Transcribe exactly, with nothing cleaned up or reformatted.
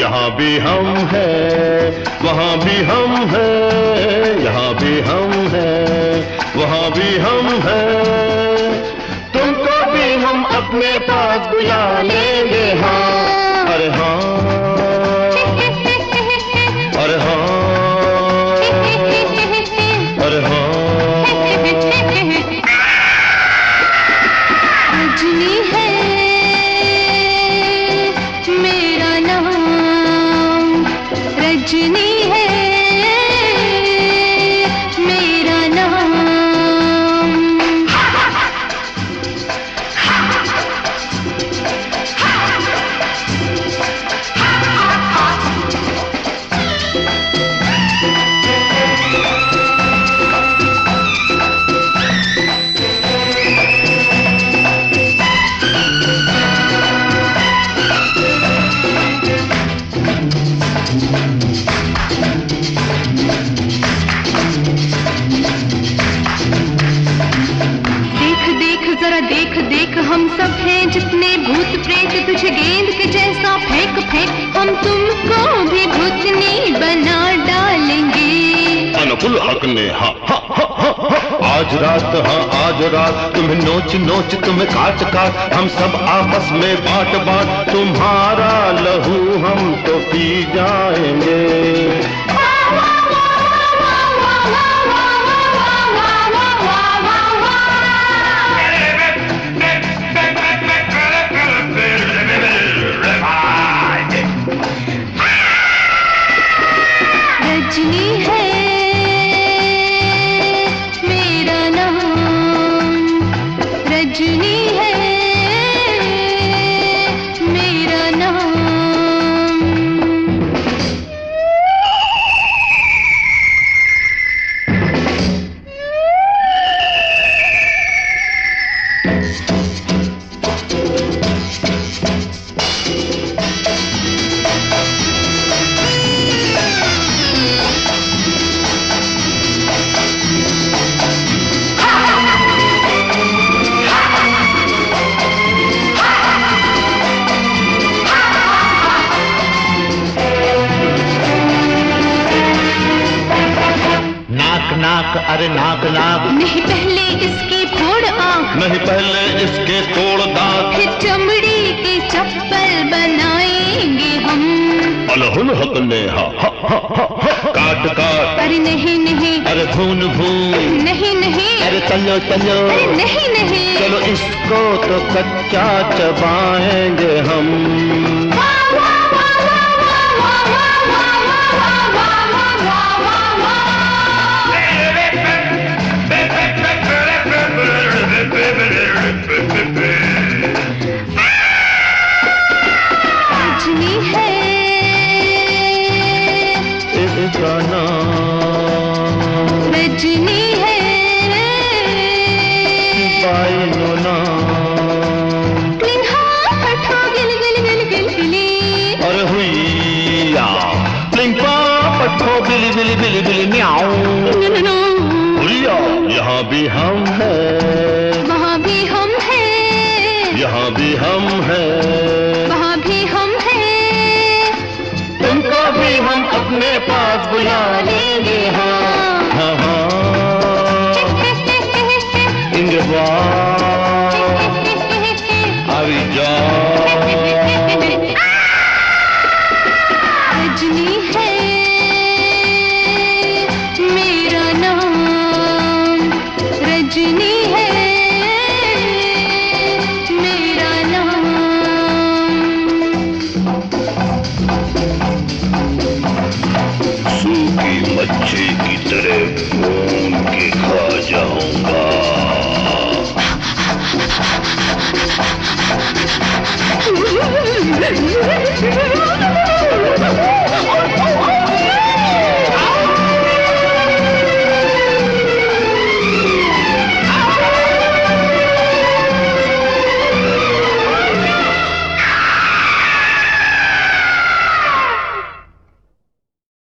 यहाँ भी हम हैं, वहाँ भी हम हैं, यहाँ भी हम हैं, वहाँ भी हम हैं। तुमको भी हम अपने पास बुला लेंगे। हाँ, अरे हाँ, अरे हाँ, अरे हाँ। रजनी है मेरा नाम, रजनी है मेरा नाम। जरा देख देख हम सब हैं जितने भूत प्रेत, तुझे गेंद के जैसा फेंक फेंक हम तुमको भी भूतनी बना डालेंगे। अनुकुल हक ने हाँ हाँ हाँ हाँ, आज रात हाँ आज रात तुम्हें नोच नोच तुम्हें काट काट हम सब आपस में बांट बांट तुम्हारा लहू हम तो पी जाएंगे। रजनी है मेरा नाम, रजनी है मेरा नाम। नाक अरे नाक नाक नहीं पहले इसके फोड़ आँख, नहीं पहले इसके तोड़ दांत, फिर चमड़ी की चप्पल बनाएंगे हम। अलहुल हक ने हा हा हा हा हा, काट काट अरे नहीं नहीं, अरे भून भून नहीं नहीं, अरे चलो चलो, अरे नहीं नहीं, चलो इसको तो कच्चा चबाएंगे हम। रजनी है इसका नाम, रजनी है बाइनो नाम, पठो गिल गिल गिल गिल गिली, अरे हुईया प्लिंपा पठो बिली बिली बिली बिली म्याऊ, हुईया यहाँ भी हम हैं, वहाँ भी हम हैं, यहाँ भी हम हैं, वहाँ भी हम हैं। तुमको भी हम अपने पास बुला लेंगे। हाँ हाँ हाँ, इंगवा अभी जाओ। रजनी है मेरा नाम, रजनी है मेरा नाम। सूखी मच्छी की तरह भून के खा जाऊंगा। Mm-hmm.